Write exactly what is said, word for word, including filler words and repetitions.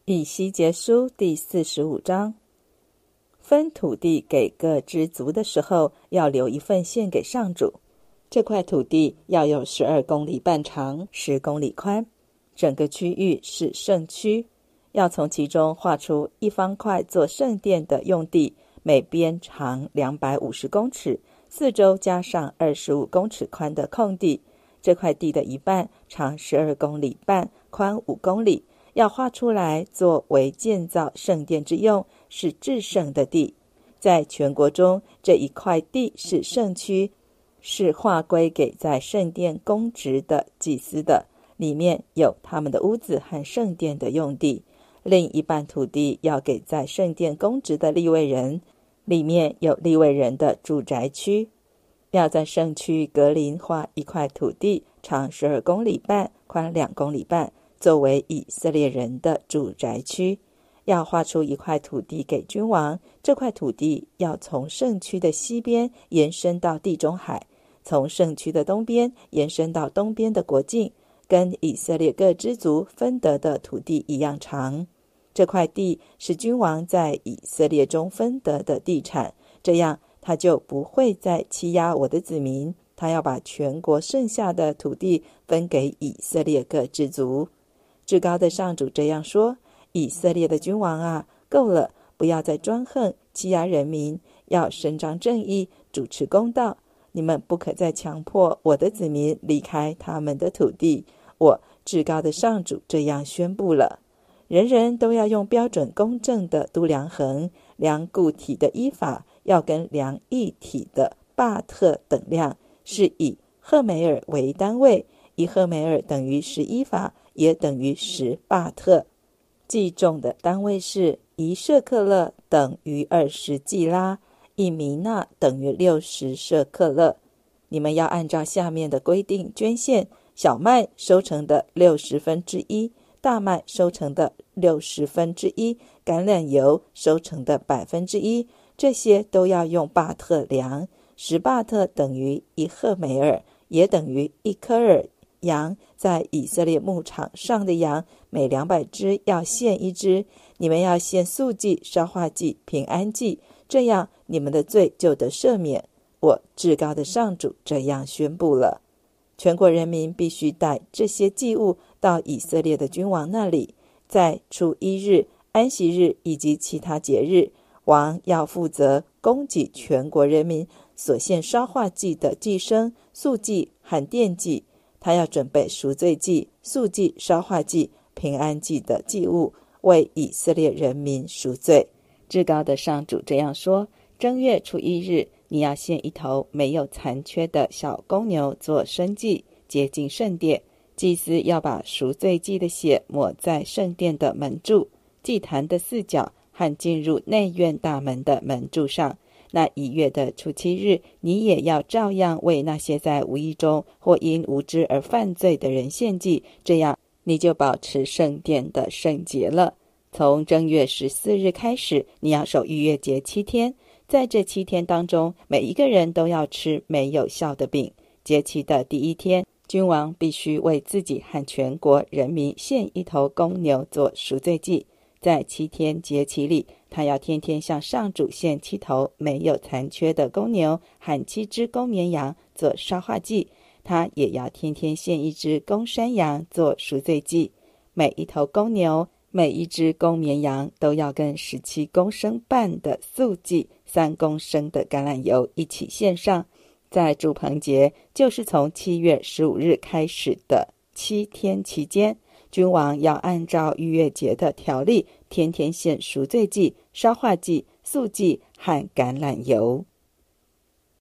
以西结书第四十五章，分土地给各支族的时候，要留一份献给上主。这块土地要有十二公里半长，十公里宽，整个区域是圣区，要从其中划出一方块做圣殿的用地，每边长两百五十公尺，四周加上二十五公尺宽的空地。这块地的一半长十二公里半，宽五公里。要画出来作为建造圣殿之用，是至圣的地。在全国中，这一块地是圣区，是划归给在圣殿供职的祭司的，里面有他们的屋子和圣殿的用地。另一半土地要给在圣殿供职的利未人，里面有利未人的住宅区。要在圣区隔邻划一块土地，长十二公里半，宽两公里半，作为以色列人的住宅区。要划出一块土地给君王，这块土地要从圣区的西边延伸到地中海，从圣区的东边延伸到东边的国境，跟以色列各支族分得的土地一样长。这块地是君王在以色列中分得的地产，这样他就不会再欺压我的子民，他要把全国剩下的土地分给以色列各支族。至高的上主这样说：以色列的君王啊，够了，不要再专横欺压人民，要伸张正义，主持公道。你们不可再强迫我的子民离开他们的土地。我至高的上主这样宣布了：人人都要用标准公正的度量衡，量固体的依法要跟量液体的巴特等量，是以赫梅尔为单位，一赫梅尔等于十依法，也等于十巴特。计重的单位是一舍克勒等于二十季拉，一米纳等于六十舍克勒。你们要按照下面的规定捐献：小麦收成的六十分之一，大麦收成的六十分之一，橄榄油收成的百分之一，这些都要用巴特量。十巴特等于一赫梅尔，也等于一科尔。羊在以色列牧场上的羊，每两百只要献一只。你们要献素祭、烧化祭、平安祭，这样你们的罪就得赦免。我至高的上主这样宣布了：全国人民必须带这些祭物到以色列的君王那里，在初一日、安息日以及其他节日，王要负责供给全国人民所献烧化祭的祭牲、素祭和奠祭。他要准备赎罪祭、素祭、烧化祭、平安祭的祭物，为以色列人民赎罪。至高的上主这样说：正月初一日，你要献一头没有残缺的小公牛做牲祭，洁净圣殿。祭司要把赎罪祭的血抹在圣殿的门柱、祭坛的四角和进入内院大门的门柱上。那一月的初七日，你也要照样为那些在无意中或因无知而犯罪的人献祭，这样你就保持圣殿的圣洁了。从正月十四日开始，你要守逾越节七天，在这七天当中，每一个人都要吃没有酵的饼。节期的第一天，君王必须为自己和全国人民献一头公牛做赎罪祭。在七天节期里，他要天天向上主献七头没有残缺的公牛和七只公绵羊做烧化祭。他也要天天献一只公山羊做赎罪祭。每一头公牛、每一只公绵羊都要跟十七公升半的素祭、三公升的橄榄油一起献上。在住棚节，就是从七月十五日开始的七天期间，君王要按照逾越节的条例，天天献赎罪祭、烧化祭、素祭和橄榄油。